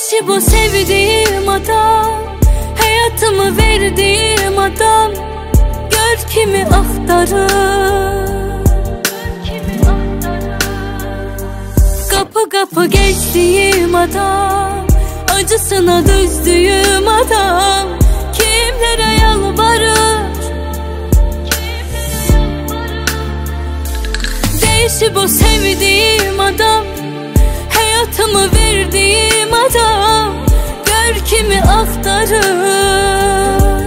Değişi bu sevdiğim adam, hayatımı verdiğim adam. Gör kimi aktarır, kapı kapı geçtiğim adam, acısına düzdüğüm adam. Kimlere yalvarır, değişi bu sevdiğim adam, hayatımı verdiğim adam. Gör kimi aktarır,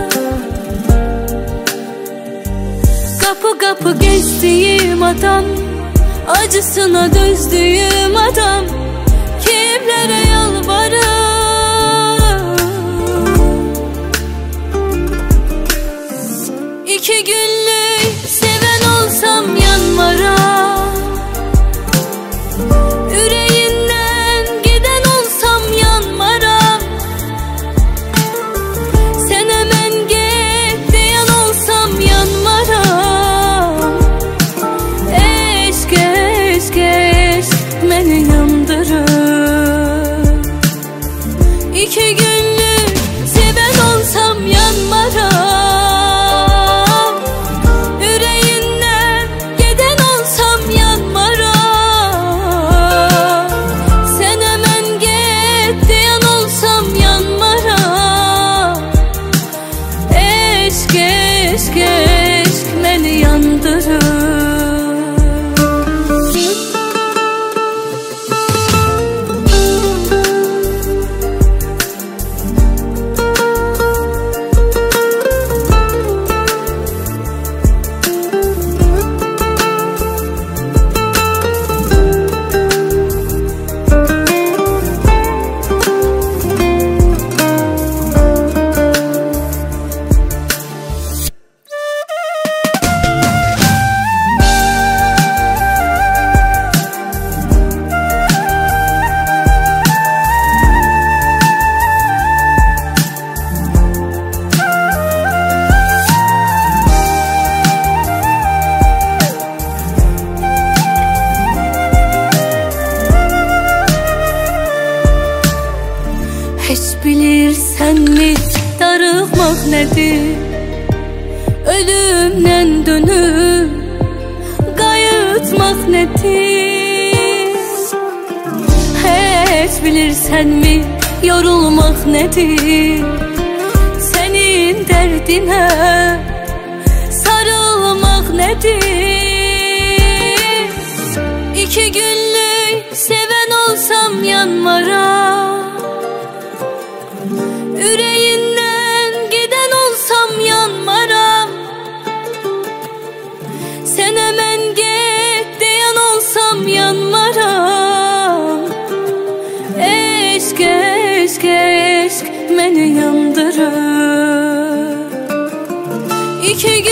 kapı kapı geçtiğim adam, acısına düzdüğüm adam. Kimlere yalvarır. İki günlük seven olsam yanmaram, yüreğinden giden olsam yanmaram. Sen hemen git diyen olsam yanmaram. Eşk eşk eşk beni yandırır. İki günlük seven olsam yanmaram, eşk eşk beni yandırır. Hiç bilirsen mi darıkmak nedir? Ölümden dönüp qayıtmak nedir? Hiç bilirsen mi yorulmak nedir? Senin derdine sarılmak nedir? İki günlük seven olsam yanmaram, yüreğinden giden olsam yanmaram. Sen hemen git diyen olsam yanmaram. Eşk eşk eşk beni yandırır. İki